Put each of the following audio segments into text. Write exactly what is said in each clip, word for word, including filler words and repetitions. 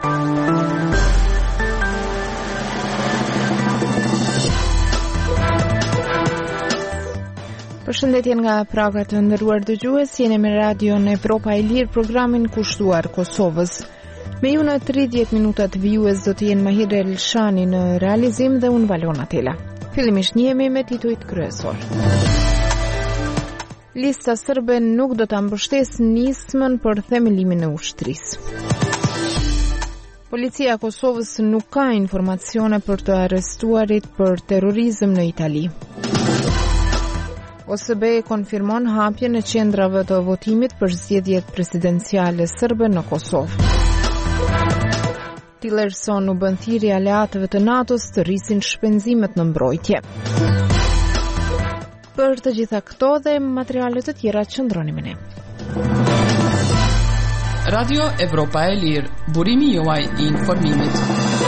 Përshëndetje nga Praga të nderuar dëgjues, jeni me radion Evropa e Lirë, programin kushtuar Kosovës. Me ju në tridhjetë minutat vijues do të jenë Mahir Elshani në realizim dhe unë Valona Tela. Fillimisht njihemi me titujt kryesor. Lista serbe nuk do ta mbështesë nismën për themelimin e ushtrisë. Policia e Kosovës nuk ka informacione për të arrestuarit për terrorizëm në Itali. O S B konfirmon hapjen e qendrave të votimit për zgjedhjet presidenciale serbe në Kosovë. Tillerson u bën thirrje aleatëve të NATO-s të rrisin shpenzimet në mbrojtje. Për të gjitha këto dhe materiale të tjera qëndroni me ne. Radio Evropa e Lirë, burimi juaj i informimit.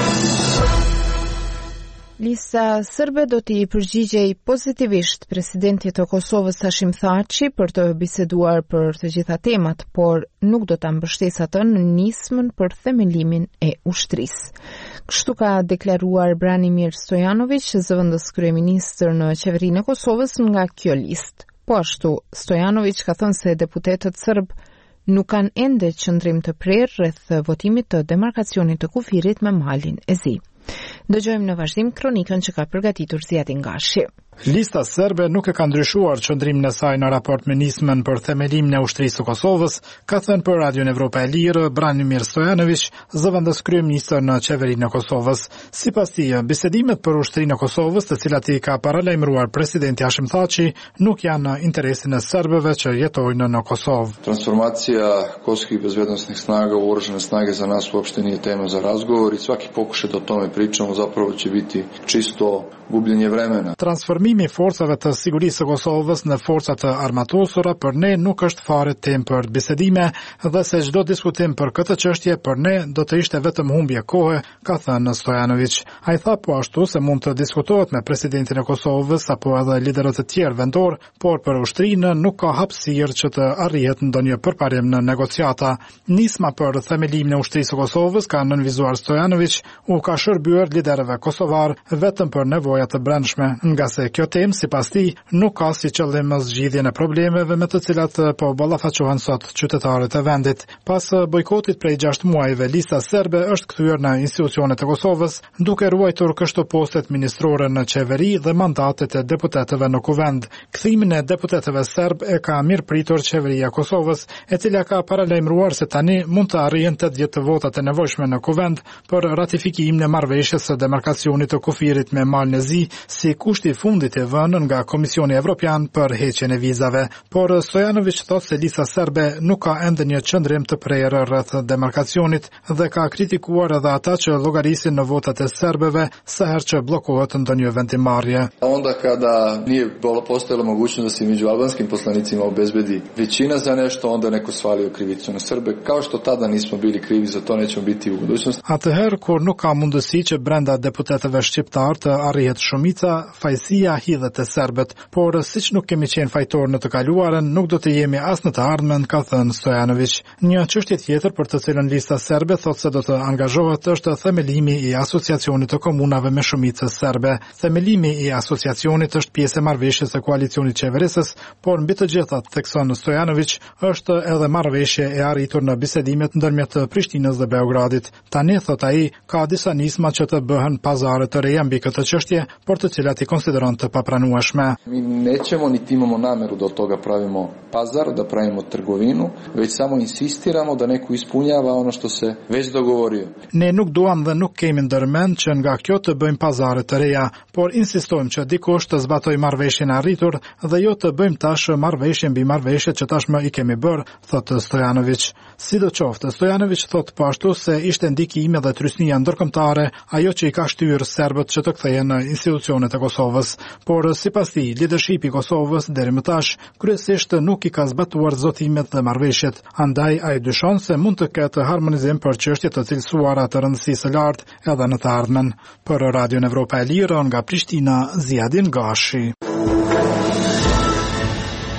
Lista serbe do t'i përgjigjej pozitivisht presidentit të Kosovës Hashim Thaçi për të biseduar për të gjitha temat, por nuk do ta mbështesë atë në nismën për themelimin e ushtrisë. Kështu ka deklaruar Branimir Stojanović, zëvendës kryeministër në qeverinë e Kosovës, nga kjo listë. Po ashtu, Stojanović ka thënë se deputetët serb nuk kanë ende qëndrim të prerë rreth votimit të demarkacionit të kufirit me malin e Zi. Dëgjojmë në vazhdim kronikën që ka përgatitur Ziadin Gashi. Lista serbe nuk e ka ndryshuar qëndrimin e saj në raport me nismën për themelimin e ushtrisë së Kosovës, ka thënë për Radion Evropa e Lirë Branimir Stojanović, zëvendës kryeministër në qeverinë e Kosovës. Sipas tij, bisedimet për ushtrinë e Kosovës, të cilat i ka paralajmëruar presidenti Hashim Thaçi, nuk janë në interesin e serbëve që jetojnë në Kosovë. Transformacija kosovskih bezbednosnih snaga u oružane snage za nas uopšte nije tema za razgovor i svaki pokušaj da o tome pričamo zapravo će biti čisto gubljenje vremena. Transformimi i forcave të sigurisë së Kosovës në forca të armatosura për ne nuk është fare temë për bisedime dhe se çdo diskutim për këtë çështje për ne do të ishte vetëm humbje kohe, ka thënë Stojanović. Ai tha po ashtu se mund të diskutohet me presidentin e Kosovës apo edhe liderët e tjerë vendor, por për ushtrinë nuk ka hapësirë që të arrihet ndonjë përparim në negociata. Nisma për themelimin e ushtrisë së Kosovës, ka nënvizuar Stojanović, u ka shërbyer liderëve kosovar vetëm për nevojë të brendshme, nga se kjo temë sipas tij nuk ka si qëllim zgjidhjen e problemeve me të cilat po ballafaqohen sot qytetarët e vendit. Pas bojkotit prej gjashtë muajve, lista serbe është kthyer në institucionet e Kosovës, duke ruajtur kështu postet ministrore në qeveri dhe mandatet e deputetëve në kuvend. Kthimin e deputetëve serb e ka mirëpritur qeveria e Kosovës, e cila ka paralajmëruar se tani mund të arrijnë tetëdhjetë votat e nevojshme në kuvend për ratifikimin e marrëveshjes së demarkacionit të kufirit me malin e Zi si kushti i fundit i vënë nga Komisioni Evropian për heqjen e vizave. Por Stojanović thotë se lista serbe nuk ka ende një qëndrim të prerë rreth demarkacionit dhe ka kritikuar edhe ata që llogarisin në votat e serbëve sa herë që bllokohet ndonjë vendimarrje. Onda kada nije postojala mogućnost da se među albanskim poslanicima obezbedi većina za nešto, onda neko svalio krivicu na Srbe, kao što tada nismo bili krivi za to, nećemo biti u budućnosti. Atëherë kur nuk ka mundësi që brenda deputetëve shqiptar të arrihet shumica, fajësia hidhet e serbët, por siç nuk kemi qenë fajtor në të kaluarën, nuk do të jemi as në të ardhmen, ka thënë Stojanović. Një çështje tjetër për të cilën lista serbe thotë se do të angazhohet është themelimi i asociacionit të komunave me shumicë serbe. Themelimi i asociacionit është pjesë e marrëveshjes së koalicionit qeverisës, por mbi të gjitha, thekson Stojanović, është edhe marrëveshje e arritur në bisedimet ndërmjet Prishtinës dhe Beogradit. Tani, thot ai, ka disa nisma që të bëhen pazare të reja mbi këtë çështje, por të cilat i konsideron të papranueshme. Mi nećemo niti imamo nameru da od toga pravimo pazar, da pravimo trgovinu, već samo insistiramo da neko ispunjava ono što se već dogovorio. Ne nuk duam dhe nuk kemi ndërmend që nga kjo të bëjmë pazare të reja, por insistojmë që dikush të zbatojë marrëveshjen e arritur dhe jo të bëjmë tash marrëveshje mbi marrëveshjet që tashmë i kemi bërë, thotë Stojanović. Sidoqoftë, Stojanović thotë po ashtu se ishte ndikimi dhe trysnia ndërkombëtare ajo që i ka shtyrë serbët që të kthehen në institucionet e Kosovës, por sipas tij, leadershipi i Kosovës deri më tash kryesisht nuk i ka zbatuar zotimet dhe marrëveshjet. Andaj ai dyshon se mund të ketë harmonizim për çështje të cilësuara të rëndësisë së lartë edhe në të ardhmen. Për Radion Evropa e Lirë nga Prishtina, Ziadin Gashi.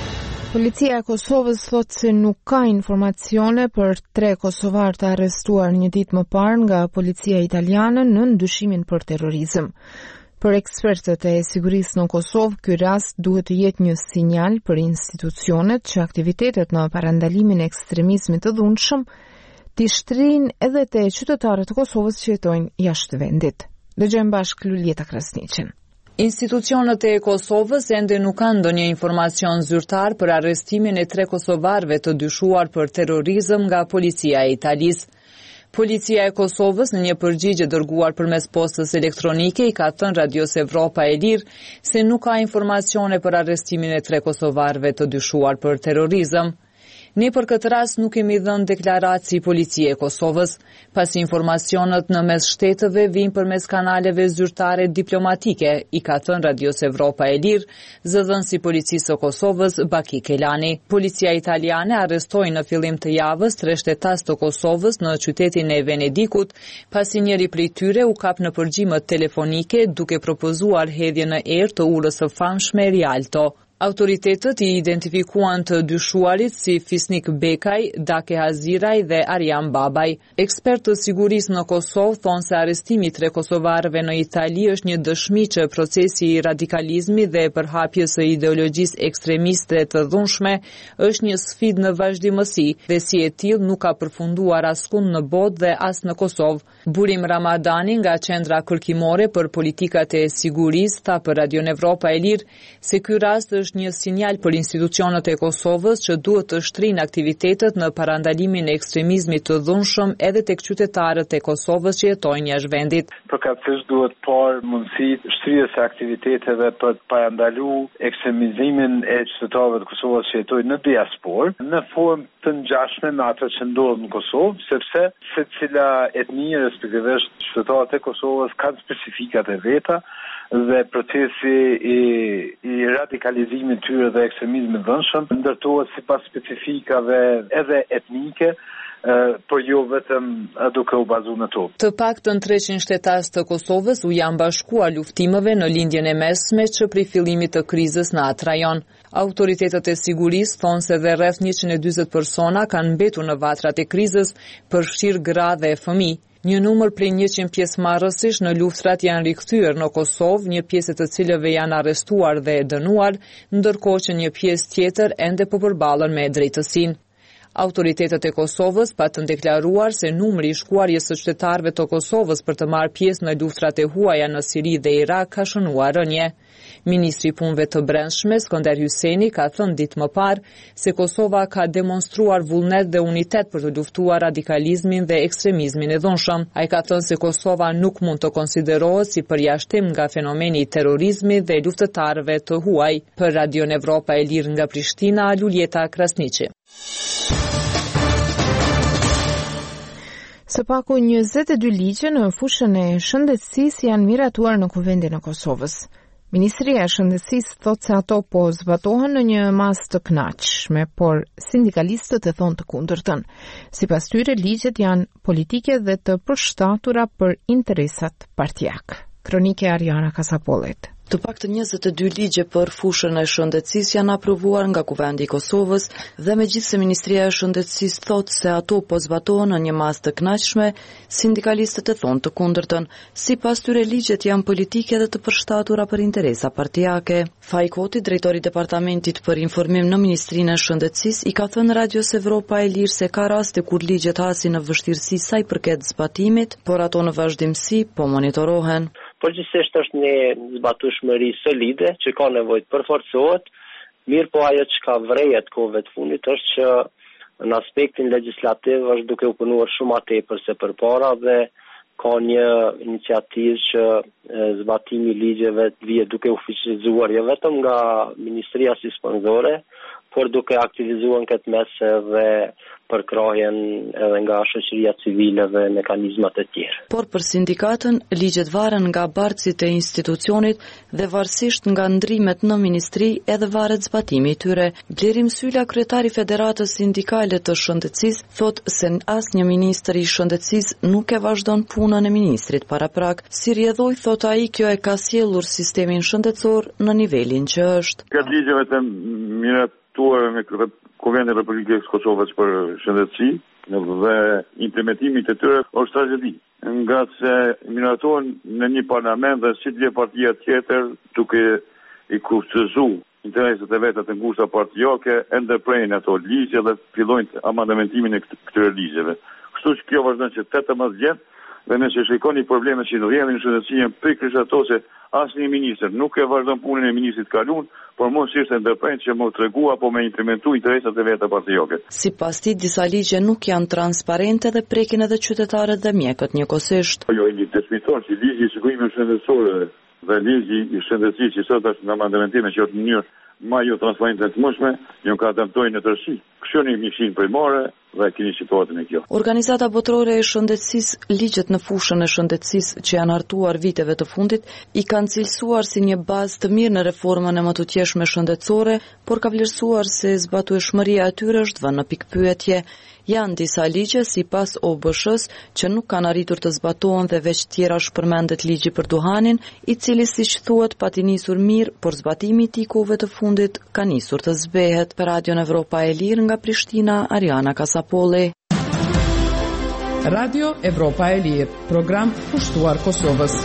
Policia e Kosovës thotë se nuk ka informacione për tre kosovar të arrestuar një ditë më parë nga policia italiane në ndyshimin për terrorizëm. Për ekspertët e sigurisë në Kosovë, ky rast duhet të jetë një sinjal për institucionet që aktivitetet në parandalimin e ekstremizmit të dhunshëm t'i shtrin edhe te qytetarët e Kosovës që jetojnë jashtë vendit. Dëgjojmë bashkë Luljeta Krasniqin. Institucionet e Kosovës ende nuk kanë ndonjë informacion zyrtar për arrestimin e tre kosovarëve të dyshuar për terrorizëm nga policia e Italisë. Policia e Kosovës në një përgjigje dërguar përmes postës elektronike i ka thënë Radios Evropa e Lirë se nuk ka informacione për arrestimin e tre kosovarëve të dyshuar për terrorizëm. Ne për këtë rast nuk kemi dhënë deklaraci policie e Kosovës, pasi informacionet në mes shtetëve vijnë përmes kanaleve zyrtare diplomatike, i ka thënë Radios Evropa e Lirë, zëdhënësi policisë së Kosovës Baki Kelani. Policia italiane arrestoi në fillim të javës tre shtetas të Kosovës në qytetin e Venedikut, pasi njëri prej tyre u kap në përgjimët telefonike duke propozuar hedhje në erë të urës së famshme Rialto. Autoritetet i identifikuan të dyshuarit si Fisnik Bekaj, Dake Haziraj dhe Arjan Babaj. Ekspertë të sigurisë në Kosovë thonë se arrestimi i tre kosovarëve në Itali është një dëshmi që procesi i radikalizmit dhe përhapjes së ideologjisë ekstremiste të dhunshme është një sfidë në vazhdimësi dhe si e tillë nuk ka përfunduar askund në botë dhe as në Kosovë. Burim Ramadani nga Qendra Kërkimore për Politikat e Sigurisë tha për Radion Evropa e Lirë se ky rast është një sinjal për institucionet e Kosovës që duhet të shtrinë aktivitetet në parandalimin e ekstremizmit të dhunshëm edhe tek qytetarët e Kosovës që jetojnë jashtë vendit. Përkatësisht duhet parë mundësi shtrirjes së aktiviteteve për të parandaluar ekstremizimin e qytetarëve të Kosovës që jetojnë në diasporë në formë të ngjashme me ato që ndodhin në Kosovë, sepse secila etni, respektivisht qytetarët e Kosovës, kanë specifikat e veta dhe procesi i, i radikalizimit tyre dhe ekstremizmit dhunshëm ndërtohet sipas specifikave edhe etnike, por jo vetëm duke u bazuar në to. Të paktën treqind shtetas të Kosovës u janë bashkuar luftimeve në lindjen e mesme që prej fillimit të krizës në atë rajon. Autoritetet e sigurisë thonë se dhe rreth njëqind e dyzet persona kanë mbetur në vatrat e krizës, përfshirë gra dhe fëmijë. Një numër prej njëqind pjesëmarrësish në luftrat janë rikthyer në Kosovë, një pjesë të cilëve janë arrestuar dhe dënuar, ndërkohë që një pjesë tjetër ende po përballen me drejtësinë. Autoritetet e Kosovës patën deklaruar se numri i shkuarjes së qytetarëve të Kosovës për të marrë pjesë në luftrat e huaja në Siri dhe Irak ka shënuar rënje. Ministri i Punëve të Brendshme Skënder Hyseni ka thënë ditë më parë se Kosova ka demonstruar vullnet dhe unitet për të luftuar radikalizmin dhe ekstremizmin e dhunshëm. Ai ka thënë se Kosova nuk mund të konsiderohet si përjashtim nga fenomeni i terrorizmit dhe luftëtarëve të huaj. Për Radion Evropa e Lirë nga Prishtina, Luljeta Krasniqi. Së paku njëzet e dy ligje në fushën e shëndetësisë janë miratuar në kuvendin e Kosovës. Ministria e Shëndetësisë thotë se ato po zbatohen në një mas të kënaqshme, por sindikalistët e thonë të kundërtën. Sipas tyre, ligjet janë politike dhe të përshtatura për interesat partijak. Kronike Ariana Kasapollet. Të paktën njëzet e dy ligje për fushën e shëndetësisë janë aprovuar nga Kuvendi i Kosovës dhe megjithse Ministria e Shëndetësisë thotë se ato po zbatohen në një masë të kënaqshme, sindikalistët e thonë të kundërtën. Sipas tyre, ligjet janë politike dhe të përshtatura për interesa partijake. Fajkoti, drejtori i departamentit për informim në Ministrinë e Shëndetësisë, i ka thënë Radios Evropa e Lirë se ka raste kur ligjet hasin në vështirësi sa i përket zbatimit, por ato në vazhdimsi po monitorohen. Përgjithsisht është një zbatueshmëri solide që ka nevojë të përforcohet, mirë po ajo që ka vrejet kohëve të fundit është që në aspektin legjislativ është duke u punuar shumë më tepër se përpara dhe ka një iniciativë që zbatimi i ligjeve vije duke u fuqizuar jo vetëm nga Ministria si sponzore, por duke aktivizuar këtë mes edhe përkrahjen edhe nga shoqëria civile dhe mekanizmat e tjerë. Por për sindikatën, ligjet varen nga bartësit e institucionit dhe varësisht nga ndrimet në ministri edhe varet zbatimi i tyre. Blerim Sylla, kryetari i Federatës Sindikale të Shëndetësisë, thot se asnjë ministër i Shëndetësisë nuk e vazhdon punën e ministrit paraprak. Si rrjedhoi, thot ai, kjo e ka sjellur sistemin shëndetësor në nivelin që është. Këtë ligjeve të mirat martuar me Kuvendin e Republikës së Kosovës për shëndetësi dhe implementimit të tyre është tragjedi. Nga se miratohen në një parlament dhe si të partia tjetër duke i kushtozuar interesat e veta të ngushta partijake, e ndërprejnë ato ligje dhe fillojnë amandamentimin e këtyre ligjeve. Kështu që kjo vazhdon që tetëmbëdhjetë vjet dhe nëse shikoni problemet që ndodhin në shëndetësi janë pikërisht ato se asnjë ministër nuk e vazhdon punën e ministrit kalun, por mos ishte ndërprejnë që më tregu apo me implementu interesat e veta partijake. Sipas tij, disa ligje nuk janë transparente dhe prekin edhe qytetarët dhe mjekët njëkohësisht. Jo, i dëshmiton që ligji i sigurimit shëndetësor dhe ligji i shëndetësisë që sot është në amandamente që është në mënyrë më jo transparente të mundshme, jo ka adaptojnë në tërësi. Këshoni mishin primare dhe keni situatën e kjo. Organizata botërore e shëndetësisë, ligjet në fushën e shëndetësisë që janë hartuar viteve të fundit, i kanë cilësuar si një bazë të mirë në reformën e mëtutjeshme shëndetësore, por ka vlerësuar se zbatueshmëria e tyre është vënë në pikpyetje. Janë disa ligje sipas O B S-s që nuk kanë arritur të zbatohen dhe veç tjera shpërmendet ligji për duhanin, i cili siç thuhet pati nisur mirë, por zbatimi i tij kohëve të fundit ka nisur të zbehet. Për Radion Evropa e Lirë nga Prishtina, Ariana Kasapolli. Radio Evropa e Lirë, program kushtuar Kosovës.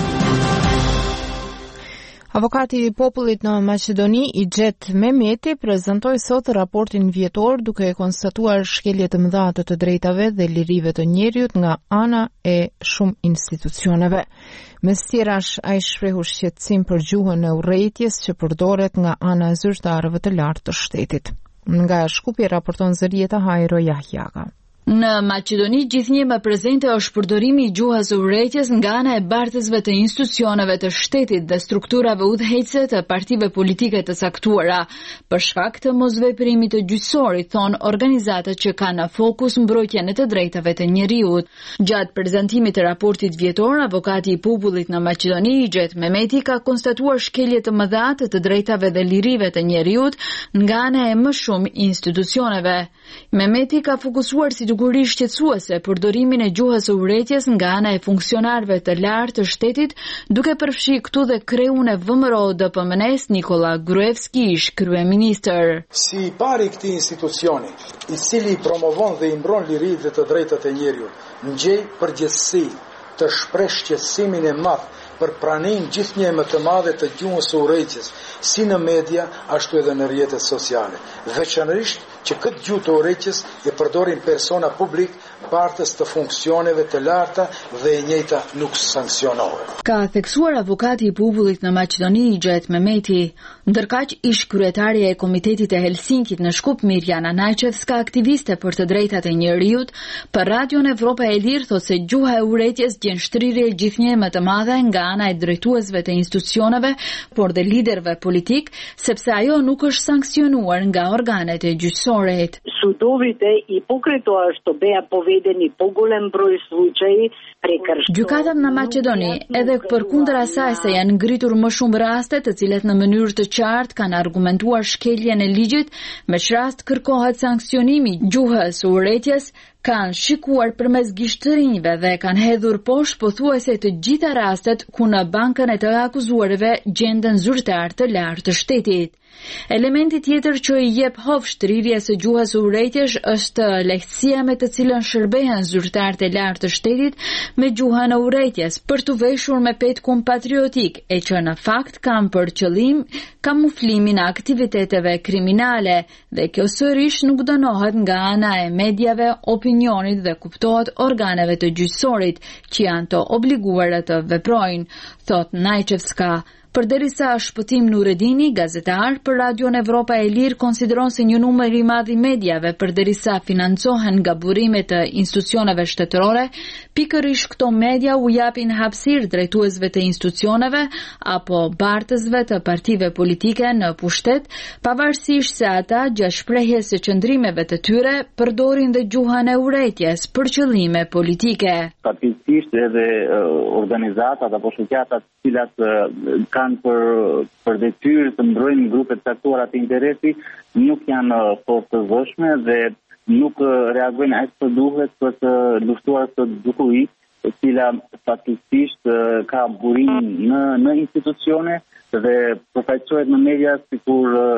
Avokati i popullit në Maqedoni, Ixhet Mehmeti, prezantoi sot raportin vjetor duke konstatuar shkelje të mëdha të drejtave dhe lirive të njerëzit nga ana e shumë institucioneve. Mes tjerash, ai shprehu shqetësim për gjuhën e urrëties që përdoret nga ana e zyrtarëve të lartë të shtetit. Nga Shkupi raporton Zërieta Hajro Jahjaga. Në Maqedoni gjithnjë më prezente është përdorimi i gjuhës së urrëties nga ana e bartësve të institucioneve të shtetit dhe strukturave udhëheqëse të partive politike të caktuara, për shkak të mosveprimit të gjyqësorit, thon organizatat që kanë në fokus mbrojtjen e të drejtave të njerëzit. Gjatë prezantimit të raportit vjetor, avokati i popullit në Maqedoni, Ixhet Mehmeti, ka konstatuar shkelje të mëdha të të drejtave dhe lirive të njerëzit nga ana e më shumë institucioneve. Mehmeti ka fokusuar si sigurisht shqetësuese përdorimin e gjuhës së urrëties nga ana e funksionarëve të lartë të shtetit, duke përfshi këtu dhe kreun e V M R O D P M N-s Nikola Gruevski, ish kryeministër. Si i pari këtij institucioni, i cili promovon dhe i mbron liritë dhe të drejtat e njerëzit, ngjej përgjegjësi të shpreh shqetësimin e madh për pranimin gjithnjë më të madhe të gjuhës së urrëties, si në media, ashtu edhe në rrjetet sociale. Veçanërisht që këtë gjuhë të urrëties e përdorin persona publik, partës të funksioneve të larta dhe e njëjta nuk sanksionohet. Ka theksuar avokati i popullit në Maqedoni, Ixhet Mehmeti. Ndërkaq, ish kryetaria e Komitetit e Helsinkit në Shkup, Mirjana Najçevska, aktiviste për të drejtat e njerëzit, për Radion Evropa e Lirë thotë se gjuha e urrëties gjen shtrirje gjithnjë më të madhe nga ana e drejtuesve të institucioneve, por dhe liderëve politik, sepse ajo nuk është sankcionuar nga organet e gjyqësorit. Судовите и покрај тоа што беа поведени поголем број случаи прекршувања. Gjykatat në Maqedoni, edhe përkundër asaj se janë ngritur më shumë raste të cilat në mënyrë të qartë kanë argumentuar shkeljen e ligjit, me rast kërkohet sankcionimi gjuhës së urrëties, kanë shikuar përmes gishtërinjve dhe kanë hedhur poshtë pothuajse të gjitha rastet ku në bankën e të akuzuarve gjenden zyrtar të lartë të shtetit. Elementi tjetër që i jep hov shtrirjes së gjuhës së urrëties është lehtësia me të cilën shërbehen zyrtarët e lartë të shtetit me gjuhën e urrëties për të veshur me petkum patriotik, e që në fakt kanë për qëllim kamuflimin e aktiviteteve kriminale, dhe kjo sërish nuk dënohet nga ana e medjave, opinionit dhe kuptohet organeve të gjyqësorit që janë të obliguara të veprojnë, thot Najçevska. Përderisa Shpëtim Nuredini, gazetar për Radion Evropa e Lirë, konsideron se një numër i madh i medjave përderisa financohen nga burimet të institucioneve shtetërore, pikërisht këto media u japin hapësirë drejtuesve të institucioneve apo bartësve të partive politike në pushtet, pavarësisht se ata gjatë shprehjes së qëndrimeve të tyre përdorin dhe gjuhën e urrëties për qëllime politike. Fatkeqësisht edhe organizatat apo shoqatat të cilat kanë për për detyrë të mbrojnë grupe të caktuara të interesi nuk janë fort të vëshme dhe nuk reagojnë aq sa duhet për të luftuar këtë dukuri, e cila fatkeqësisht ka burim në në institucione dhe përfaqësohet në media sikur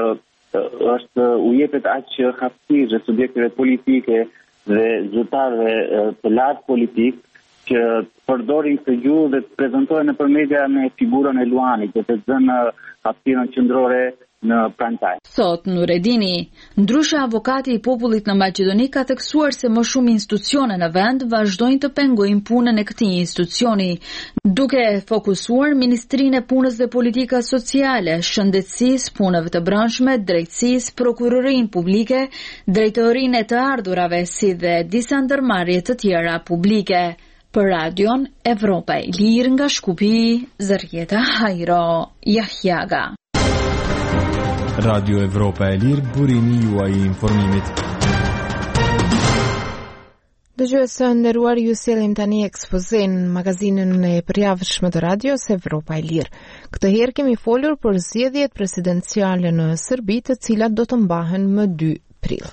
është u jepet aq hapësirë subjekteve politike dhe zyrtarëve të lartë politik që përdorin këtë gjuhë dhe të prezantohen nëpër media me figurën e Luanit, që të zënë hapësirën qendrore në prime time. Thot Nuredini, ndryshe avokati i popullit në Maqedoni ka theksuar se më shumë institucione në vend vazhdojnë të pengojnë punën e këtij institucioni, duke fokusuar Ministrinë e Punës dhe Politika Sociale, Shëndetësisë, Punëve të Brendshme, Drejtësisë, Prokurorinë Publike, Drejtorinë e të Ardhurave, si dhe disa ndërmarrje të tjera publike. Për Radion Evropa e Lirë nga Shkupi, Zërjeta Hajro, Jahjaga. Radio Evropa e Lirë, burimi juaj i informimit. Dëgjuesë nderuar, ju sjellim tani ekspozen në magazinën e përjavshme të radios Evropa e Lirë. Këtë herë kemi folur për zgjedhjet presidenciale në Serbi, të cilat do të mbahen më dy prill.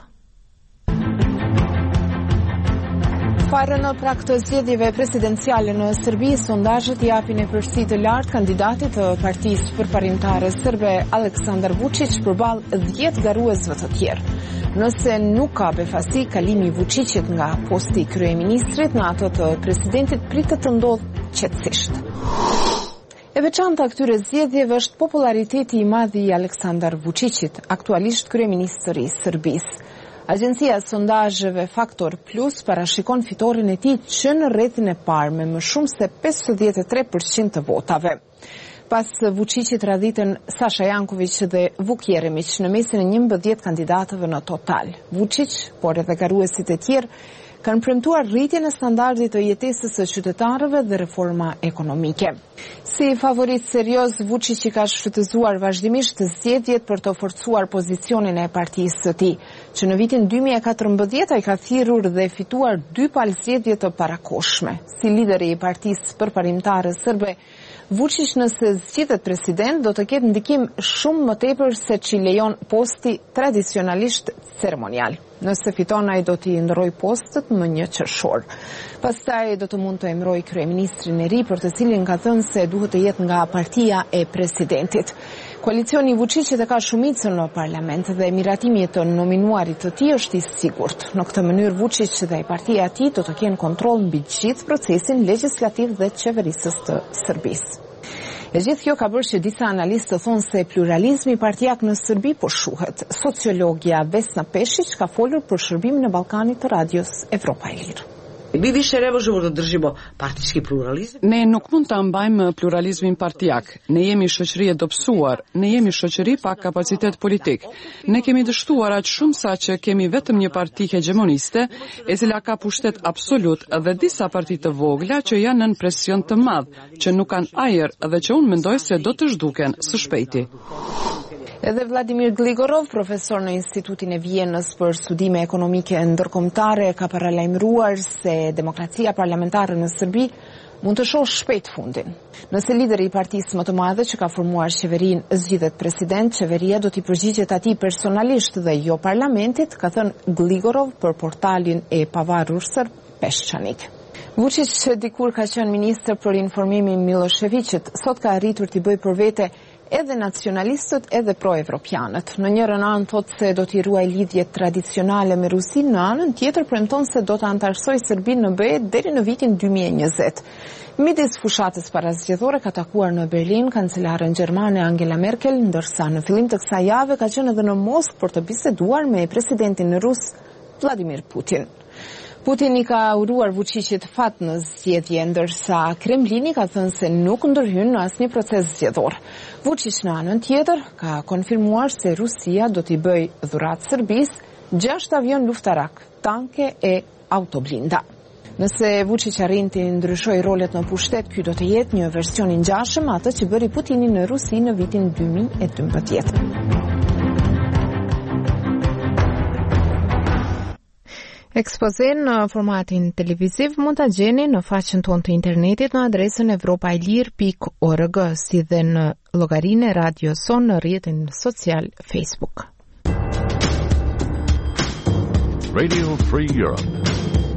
Parë në pra këtë zgjedhjeve presidenciale në Serbi, sondazhet japin e përsi të lartë kandidatit të partisë përparimtare serbe Aleksandar Vučić përballë dhjetë garuesve të tjerë. Nëse nuk ka befasi, kalimi i Vučićit nga posti i kryeministrit në ato të presidentit pritet të ndodhë qetësisht. E veçanta këtyre zgjedhjeve është populariteti i madh i Aleksandar Vučićit, aktualisht kryeministri i Serbisë. Agjencia e sondazheve Faktor Plus parashikon fitoren e tij që në rrethin e parë me më shumë se pesëdhjetë e tre përqind të votave. Pas Vučićit radhitën Sasha Janković dhe Vuk Jeremić në mesin e njëmbëdhjetë kandidatëve në total. Vučić, por edhe garuesit e tjerë, kanë premtuar rritjen e standardit të jetesës së qytetarëve dhe reforma ekonomike. Si favorit serioz, Vučić i ka shfrytëzuar vazhdimisht zgjedhjet për të forcuar pozicionin e partisë së tij, që në vitin dy mijë e katërmbëdhjetë ai ka thirrur dhe fituar dy palë zgjedhje të parakohshme. Si lideri i partisë përparimtare serbe, Vučić nëse zgjidhet president do të ketë ndikim shumë më tepër se që lejon posti tradicionalisht ceremonial. Nëse fiton, ai do t'i ndroj postet më një qershor. Pastaj do të mund të emëroj kryeministrin e ri, për të cilin ka thënë se duhet të jetë nga partia e presidentit. Koalicioni i Vučićit e ka shumicën në parlament dhe miratimi të nominuarit të tij është i sigurt. Në këtë mënyrë Vučić dhe partia e tij do të kenë kontroll mbi gjithë procesin legjislativ dhe qeverisës të Serbisë. E gjithë kjo ka bërë që disa analistë të thonë se pluralizmi partijak në Serbi po shuhet. Sociologja Vesna Pešić ka folur për shërbimin e Ballkanit të radios Evropa e Lirë. Mi više ne možemo da držimo partijski pluralizam. Ne nuk mund ta mbajmë pluralizmin partijak. Ne jemi shoqëri e dobësuar, ne jemi shoqëri pa kapacitet politik. Ne kemi dështuar aq shumë sa që kemi vetëm një parti hegemoniste, e cila ka pushtet absolut, dhe disa parti të vogla që janë nën presion të madh, që nuk kanë ajër dhe që unë mendoj se do të zhduken së shpejti. Edhe Vladimir Gligorov, profesor në Institutin e Vienës për studime ekonomike ndërkombëtare, ka paralajmëruar se demokracia parlamentare në Serbi mund të shohë shpejt fundin. Nëse lideri i partisë më të madhe që ka formuar qeverinë zgjidhet president, qeveria do t'i përgjigjet atij personalisht dhe jo parlamentit, ka thënë Gligorov për portalin e pavarur serb Peshçanik. Vučić, që dikur ka qenë ministër për informimin Miloševićit, sot ka arritur t'i bëjë për vete edhe nacionalistët edhe pro-evropianët. Në njërën anë thotë se do t'i ruaj lidhjet tradicionale me Rusinë, në anën tjetër premton se do të antarësoj Serbinë në be e deri në vitin dy mijë e njëzet. Midis fushatës parazgjedhore ka takuar në Berlin kancelaren gjermane Angela Merkel, ndërsa në fillim të kësaj jave ka qenë edhe në Moskë për të biseduar me presidentin rus Vladimir Putin. Putin i ka uruar Vučićit fat në zgjedhje, ndërsa Kremlini ka thënë se nuk ndërhyn në asnjë proces zgjedhor. Vučić në anën tjetër ka konfirmuar se Rusia do t'i bëjë dhuratë Serbisë gjashtë avion luftarak, tanke e autoblinda. Nëse Vučić arrin të ndryshojë rolet në pushtet, ky do të jetë një version i ngjashëm atë që bëri Putini në Rusi në vitin dy mijë e dymbëdhjetë. Ekspozen në formatin televiziv mund ta gjeni në faqen tonë të internetit në adresën evropailir pikë org, si dhe në llogarinë e Radio Son në rrjetin social Facebook. Radio Free Europe.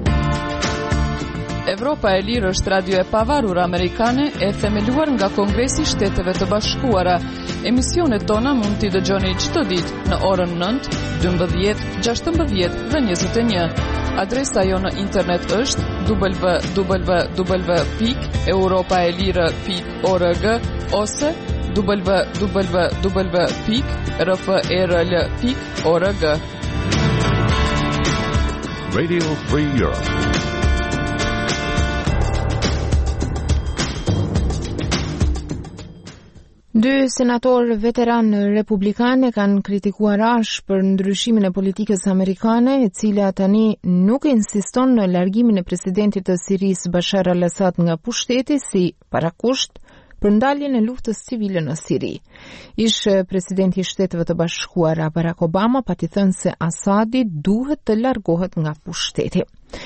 Evropa e Lirë është radio e pavarur amerikane e themeluar nga Kongresi i Shteteve të Bashkuara. Emisionet tona mund t'i dëgjoni çdo ditë në orën nëntë, dymbëdhjetë, gjashtëmbëdhjetë dhe njëzet e një. Adresa jo në internet është w w w pikë europaelire pikë org ose w w w pikë r f e r l pikë org. Radio Free Europe. Dy senatorë veteranë republikane kanë kritikuar arsh për ndryshimin e politikës amerikane, e cila tani nuk insiston në largimin e presidentit të Sirisë Bashar al-Assad nga pushteti si parakusht për ndaljen e luftës civile në Siri. Ish presidenti i Shteteve të Bashkuara Barack Obama pati thënë se Assadi duhet të largohet nga pushteti.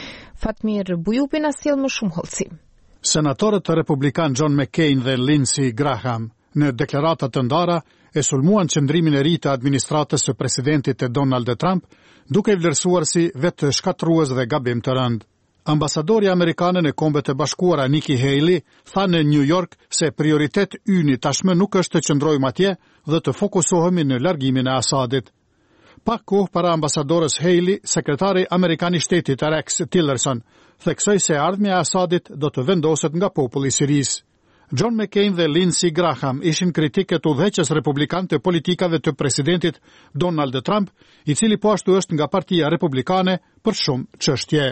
Fatmir Bujupi na sjell më shumë hollësi. Senatorët republikan John McCain dhe Lindsey Graham në deklaratat të ndara e sulmuan qëndrimin e ri të administratës së presidentit të Donald Trump, duke i vlerësuar si vetë shkatrues dhe gabim të rënd. Ambasadori amerikanë në Kombet e Bashkuara Nikki Haley tha në New York se prioritet yni tashmë nuk është të qëndrojmë atje dhe të fokusohemi në largimin e Assadit. Pak kohë para ambasadorës Haley, sekretari amerikan i shtetit Rex Tillerson theksoi se ardhmja e Assadit do të vendoset nga populli i Sirisë. John McCain dhe Lindsey Graham ishin kritike të udhëheqës republikan të politikave të presidentit Donald Trump, i cili po ashtu është nga partia republikane për shumë çështje.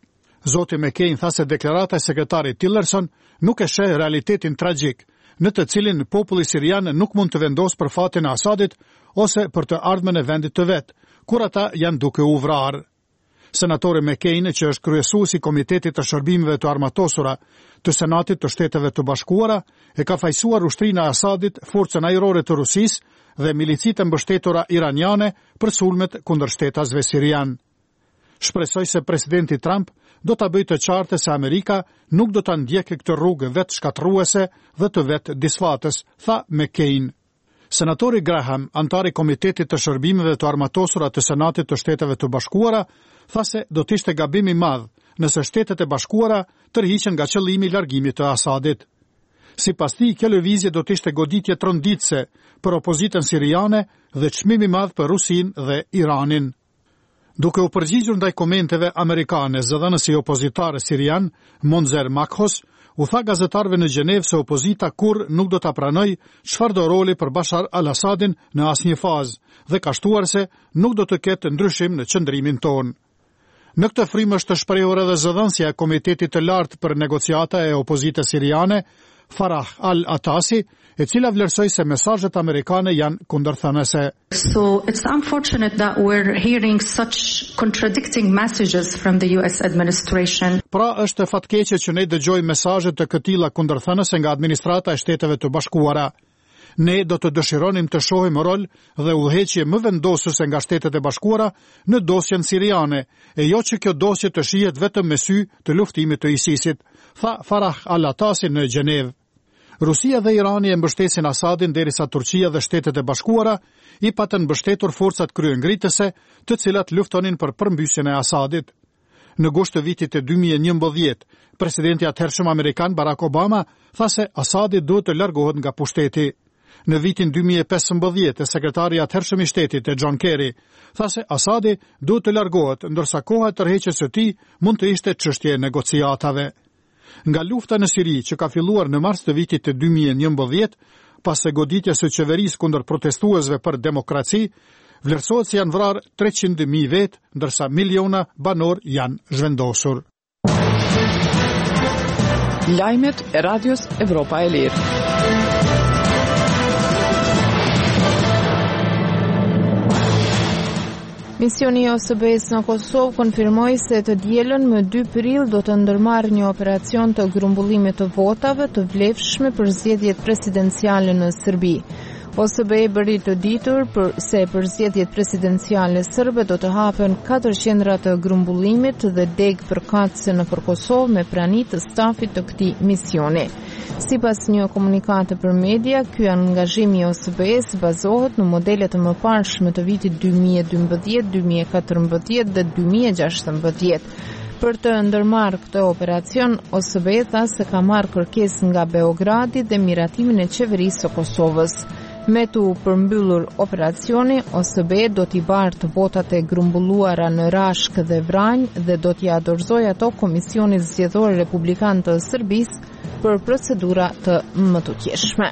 Zoti McCain tha se deklarata e sekretarit Tillerson nuk e sheh realitetin tragjik, në të cilin populli sirian nuk mund të vendos për fatin e Assadit ose për të ardhmen e vendit të vet, kur ata janë duke u vrarë. Senatori McCain, që është kryesuesi i Komitetit të Shërbimeve të Armatosura të Senatit të Shteteve të Bashkuara, e ka fajsuar ushtrinë e Assadit, forcën ajrore të Rusisë dhe milicitë mbështetura iraniane për sulmet kundër shtetasve sirian. Shpresoj se presidenti Trump do ta bëjë të qartë se Amerika nuk do ta ndjekë këtë rrugë vetë shkatruese dhe të vetë disfatës, tha McCain. Senatori Graham, antari Komitetit të Shërbimeve të Armatosura të Senatit të Shteteve të Bashkuara, tha se do të ishte gabim i madh nëse Shtetet e Bashkuara tërhiqen nga qëllimi i largimit të Assadit. Sipas tij, kjo lëvizje do të ishte goditje tronditëse për opozitën siriane dhe çmim i madh për Rusinë dhe Iranin. Duke u përgjigjur ndaj komenteve amerikane, zëdhënësi opozitar sirian Monzer Makhos u tha gazetarëve në Gjenevë se opozita kur nuk do ta pranoj çfarëdo roli për Bashar al-Assadin në asnjë fazë dhe ka shtuar se nuk do të ketë ndryshim në qëndrimin tonë. Në këtë frymë është shprehur edhe zëdhënësja e Komitetit të Lartë për Negociata e Opozitës Siriane, Farah al-Atasi, e cila vlerësoi se mesazhet amerikane janë kundërthënëse. So it's unfortunate that we're hearing such contradicting messages from the U S administration. Pra është fatkeqe që ne dëgjojmë mesazhe të këtilla kundërthënëse nga administrata e Shteteve të Bashkuara. Ne do të dëshironim të shohim rol dhe udhëheqje më vendosuese nga Shtetet e Bashkuara në dosjen siriane, e jo që kjo dosje të shihet vetëm me sy të luftimit të ISIS-it, tha Farah al-Atasi në Gjenevë. Rusia dhe Irani e mbështesin Assadin derisa Turqia dhe Shtetet e Bashkuara i patën mbështetur forcat kryengritëse, të cilat luftonin për përmbysjen e Assadit. Në gusht të vitit të dy mijë e njëmbëdhjetë, presidenti atëhershëm amerikan Barack Obama tha se Assadi duhet të largohet nga pushteti. Në vitin dy mijë e pesëmbëdhjetë, sekretari atëhershëm i shtetit John Kerry tha se Assadi duhet të largohet, ndërsa koha e tërheqjes së tij mund të ishte çështje e negociatave. Nga lufta në Siri, që ka filluar në mars të vitit të dy mijë e njëmbëdhjetë, pas së goditjes së qeverisë kundër protestuesve për demokraci, vlerësohet se janë vrarë treqind mijë vetë, ndërsa miliona banor janë zhvendosur. Lajmet e Radios Evropa e Lirë. Misioni i O S B-s në Kosovë konfirmoi se të dielën më dy prill do të ndërmarrë një operacion të grumbullimit të votave të vlefshme për zgjedhjet presidenciale në Serbi. O S B bëri të ditur për se për zgjedhjet presidenciale serbe do të hapen katër qendra të grumbullimit dhe deg përkatëse nëpër Kosovë me prani të stafit të këtij misioni. Sipas një komunikate për media, ky angazhim i O S B-s bazohet në modelet e mëparshme të vitit dy mijë e dymbëdhjetë, dy mijë e katërmbëdhjetë dhe dy mijë e gjashtëmbëdhjetë. Për të ndërmarrë këtë operacion, O S B tha se ka marrë kërkesë nga Beogradi dhe miratimin e qeverisë së Kosovës. Me tu përmbyllur operacioni, O S B do t'i bartë votat e grumbulluara në Rashk dhe Vranj dhe do t'i dorëzojë ato Komisionit Zgjedhor Republikan të Serbisë për procedura të mëtukjeshme.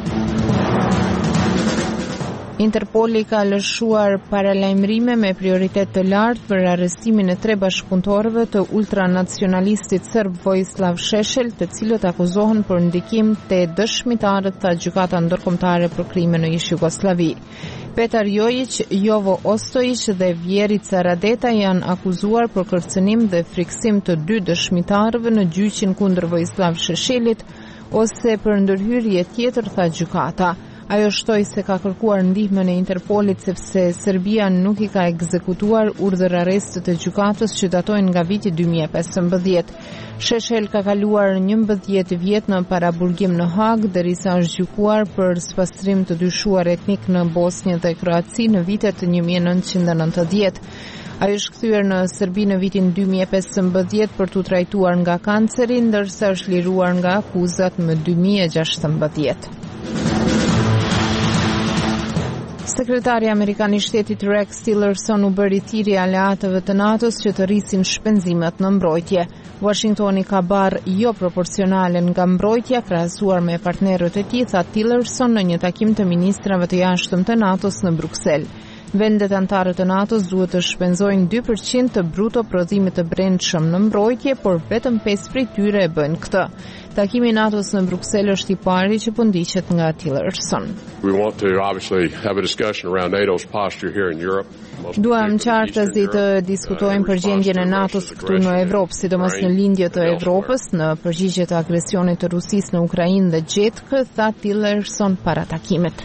Interpoli ka lëshuar paralajmërime me prioritet të lartë për arrestimin e tre bashkëpunëtorëve të ultranacionalistit serb Vojislav Šešelj, të cilët akuzohen për ndikim te dëshmitarët të gjykata ndërkombëtare për krime në ish Jugosllavi. Petar Jojić, Jovo Ostojić dhe Vjerica Radeta janë akuzuar për kërcënim dhe friksim të dy dëshmitarëve në gjyqin kundër Vojislav Šešeljit ose për ndërhyrje tjetër, tha gjykata. Ajo shtoi se ka kërkuar ndihmën e Interpolit sepse Serbia nuk i ka ekzekutuar urdhër arresti të gjykatës që datojnë nga viti dy mijë e pesëmbëdhjetë. Šešelj ka kaluar njëmbëdhjetë vjet në paraburgim në Hag derisa është gjykuar për spastrim të dyshuar etnik në Bosnjë dhe Kroaci në vitet një mijë e nëntëqind e nëntëdhjetë. Ajo është kthyer në Serbi në vitin dy mijë e pesëmbëdhjetë për t'u trajtuar nga kanceri, ndërsa është liruar nga akuzat më dy mijë e gjashtëmbëdhjetë. Sekretari Amerikan i Shtetit Rex Tillerson u bëri thirrje aleatëve të NATO-s që të rrisin shpenzimet në mbrojtje. Washingtoni ka barë jo proporcionale nga mbrojtja krahasuar me partnerët e tij, tha Tillerson në një takim të ministrave të jashtëm të NATO-s në Bruksel. Vendet anëtare të NATO-s duhet të shpenzojnë dy përqind të bruto prodhimit të brendshëm në mbrojtje, por vetëm pesë prej tyre e bëjnë këtë. Takimi i NATO-s në Bruksel është i pari që po ndiqet nga Tillerson. We want to obviously have a discussion around NATO's posture here in Europe. Duam qartësi të diskutojmë përgjendjen e NATO-s këtu në Evropë, sidomos në lindje të Evropës, në përgjigje të agresionit të Rusisë në Ukrainë dhe Gjetkë, tha Tillerson para takimit.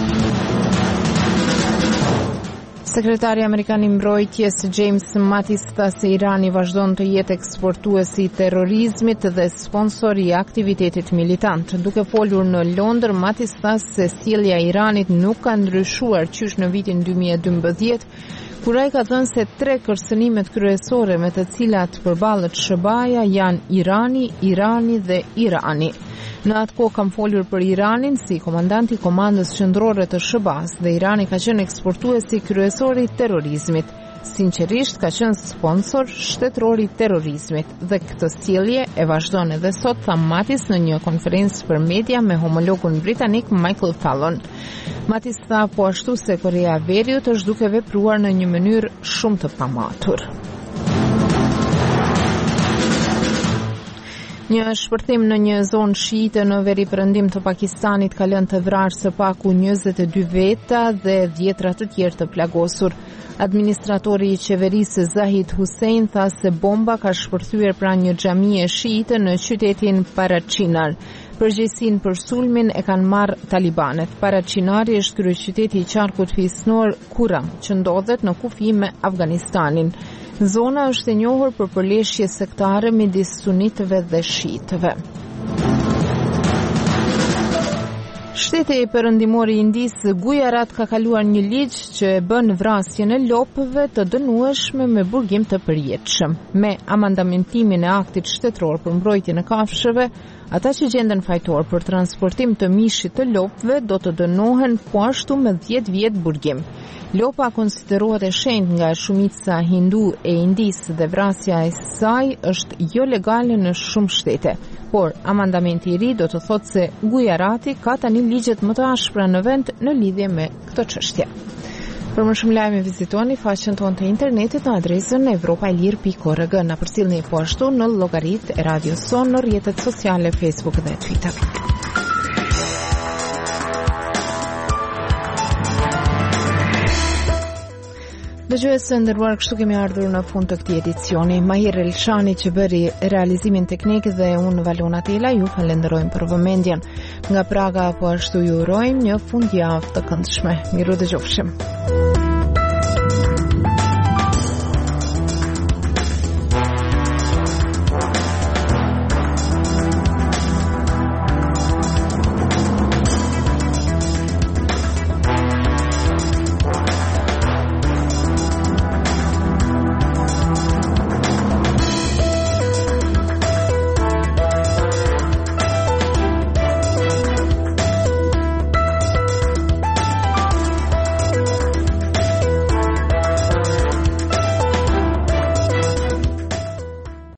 Sekretari Amerikan i Mbrojtjes James Mattis tha se Irani vazhdon të jetë eksportuesi i terrorizmit dhe sponsor i aktivitetit militant. Duke folur në Londër, Mattis tha se sjellja e Iranit nuk ka ndryshuar qysh në vitin dy mijë e dymbëdhjetë, kur ai ka thënë se tre kërcënimet kryesore me të cilat përballet S B A-ja janë Irani, Irani dhe Irani. Në atë kohë kam folur për Iranin si komandant i komandës qendrore të S B A-s dhe Irani ka qenë eksportuesi kryesor i terrorizmit. Sinqerisht ka qenë sponsor shtetëror i terrorizmit dhe këtë sjellje e vazhdon edhe sot, tha Mattis në një konferencë për media me homologun britanik Michael Fallon. Mattis tha po ashtu se Korea e Veriut është duke vepruar në një mënyrë shumë të pamatur. Një shpërthim në një zonë shiite në veri perëndim të Pakistanit ka lënë të vrarë së paku njëzet e dy veta dhe dhjetra të tjerë të plagosur. Administratori i qeverisë Zahid Hussein tha se bomba ka shpërthyer pranë një xhamie shiite në qytetin Parachinar. Përgjegjësinë për sulmin e kanë marrë talibanet. Parachinari është kryeqyteti i qarkut fisnor Kuram, që ndodhet në kufi me Afganistanin. Zona është e njohur për përleshje sektare midis sunitëve dhe shiitëve. Shteti perëndimor i Indisë Gujarat ka kaluar një ligj që e bën vrasjen e lopëve të dënueshme me burgim të përjetshëm. Me amandamentimin e aktit shtetëror për mbrojtjen e kafshëve, ata që gjenden fajtor për transportim të mishit të lopëve do të dënohen po ashtu me dhjetë vjet burgim. Lopa konsiderohet e shenjtë nga shumica hindu e Indisë dhe vrasja e saj është jo legale në shumë shtete. Por amandamenti i ri do të thotë se Gujarati ka tani ligjet më të ashpra në vend në lidhje me këtë çështje. Për më shumë lajme vizitoni faqen tonë të internetit në adresën evropailir pikë org. Na përcjellni po ashtu në llogaritë e Radio Son në rrjetet sociale Facebook dhe Twitter. Dëgjues të nderuar, kështu kemi ardhur në fund të këtij edicioni. Mahir Elshani që bëri realizimin teknik dhe unë Valona Tela ju falenderojmë për vëmendjen. Nga Praga po ashtu ju urojmë një fundjavë të këndshme. Miru dëgjofshim.